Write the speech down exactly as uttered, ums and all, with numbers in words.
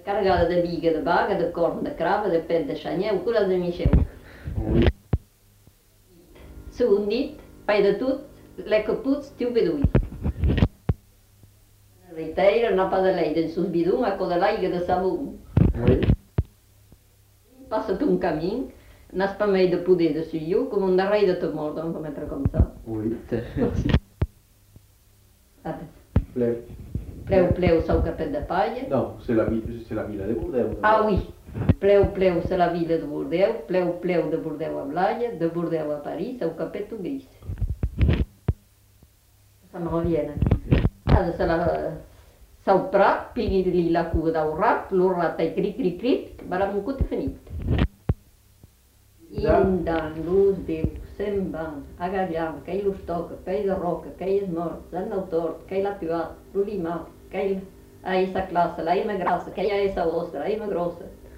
carregada de biga, de baga, de corn, de crava, de pet, de xanyeu, cura de micheu. Oui. Segon dit, pai de tot, lekker poets, tiu beduï. Reiteira, napa de leida, en sus bidum, a de l'aigua de sabó. Oui. Passa-te un camí, n'has pas mai de poder de suiu, com un darrere de te mort, on va mettre com ça. Oui. Attends. Pleu. Pleu, pleu, sau capet de palla. Non, c'est la, vi- c'est la villa de Bordeaux. Ah oui, pleu, pleu, c'est la vila de Bordeaux, pleu, pleu de Bordeaux a Blaia, de Bordeaux a París, sau capet tu gris. Ça me revient. Ah, c'est la... Sau prat, pigui-li la cua del rat, lo rat ai cric, cric, cric, baram un cut finit. Indan, luz, Déu, se'n van, agallam, que ell us toca, que ell de roca, que ell és mort, l'han del tort, que ell l'ha privat, l'olimat, que ell a esa classe, la ema grassa, que ella esa ostra, la ema grossa.